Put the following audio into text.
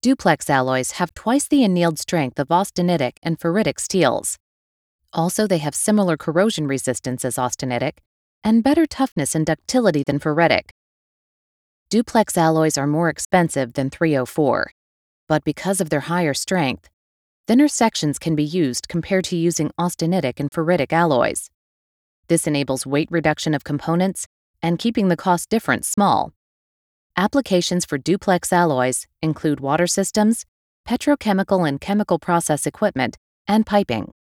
Duplex alloys have twice the annealed strength of austenitic and ferritic steels. Also, they have similar corrosion resistance as austenitic and better toughness and ductility than ferritic. Duplex alloys are more expensive than 304, but because of their higher strength, thinner sections can be used compared to using austenitic and ferritic alloys. This enables weight reduction of components and keeping the cost difference small. Applications for duplex alloys include water systems, petrochemical and chemical process equipment, and piping.